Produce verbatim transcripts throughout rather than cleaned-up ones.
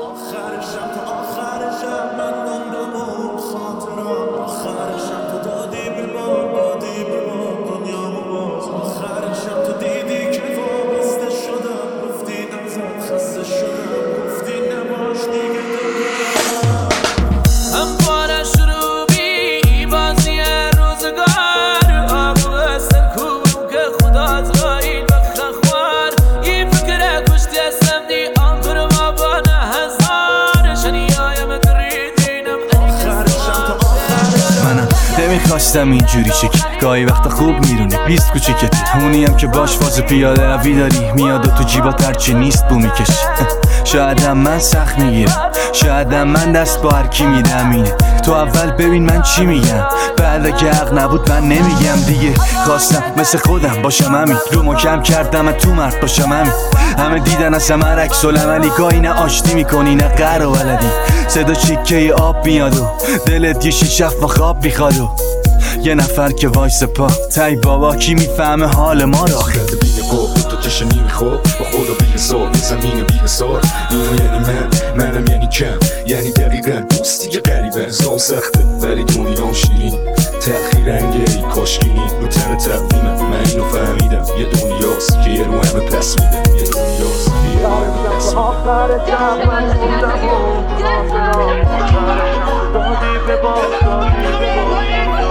آخر شب تا آخر شب من موندم و اون خاطرات آخر شب تو دادی به ما دادی به ما دنیامو باز آخر شب تو دیدی که وابسته شدم گفتی ازت خسته شدم گفتی نباش دیگه دنیا همواره شروع بی بازی روزگار آقو استر کوم که خدا زایی وقت خوار این فکر کشتی اسم دی آنکر ما بانه هزار شنیایم دریدینم آخر شب تا آخر منم نمیخواستم اینجوری شکل گاهی وقتا خوب میرونی بیست کوچیکت اونی هم که باش فاز پیاده روی داری میاد و تو جیبات هرچی نیست بو میکشی شایدم من سخت میگیرم شایدم من دست با هرکی میدم اینه تو اول ببین من چی میگم بعد اگه حق نبود من نمیگم دیگه خواستم مثل خودم باشم همین رو محکم کردم تو مرد باشم همین همه دیدن از همه عکس العملی گاهی نه آشتی میکنی نه قهر و ولدی صدا چیکه آب میاد و دلت یه شیشف و خواب میخواد و یه نفر که وایس پا تای بابا کی میفهمه حال ما رو خرد بینه گفت تو چشم نمیخواب با خدا بیرسار زمین بیرسار اینو یعنی من منم یعنی کم یعنی دقیقا دوستی که قریبه زان سخته ولی دنیام شیرین تأخیر انگی کاشکینی رو تر تقویمه من اینو فهمیدم یه دنیاست که یه رو همه پس میدم یه دنیاست که یه رو همه پس میدم آخر شب من موندم و اون خاطرات آخر شب دادی به ما دادی به ما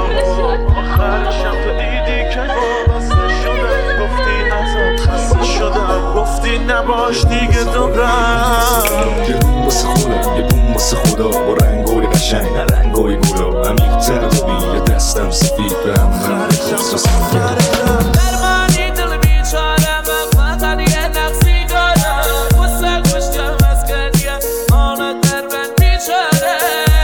آخر شب تو دیدی که وابسته شدم گفتی ازت خسته شدم گفتی نباش دیگه دوباره یه بوم واسه خودم یه بوم واسه خدا با رنگای قشنگ نه رنگای گلا عمیق تر ببین یه دستم سفید به هم من خواست درمانی دل بیچاره من فقط یه نقصی دارم واسه کشتم از کردیه آنه در من بیچاره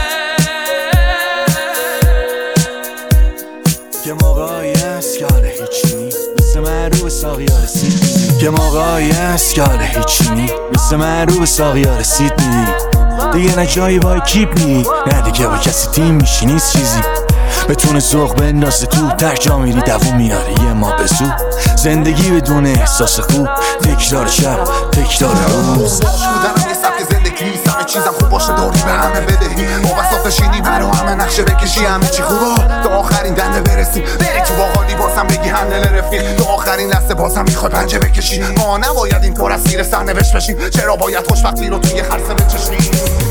که موقعی هست که حاله هیچی نی مثل من رو به ساقیا رسید که موقعی هست که حاله هیچی نی مثل من رو به ساقیا رسید نی دیگه نه جایی وای کیپ نی نه دیگه با کسی تیم میشی نیست چیزی بتونه ذوق بندازه تو تک جا میری دووم میاره یه ما بزو زندگی بدون احساس خوب تکرار شب تکرار روز بودنم یه سبک زندگی نیست همه چیزم خوب باشه داری به همه بدهی با بساط شینی برو همه نقشه بکشی همه چی خوبه تا آخرین دنده برسی بری تو باقالی بازم بگی هندل رفیق تا آخرین لحظه بازم میخوای پنجه بکشی ما نباید این پر از سیر سرنوشت بشیم چرا باید خوشبختی رو توی خرسه بچشیم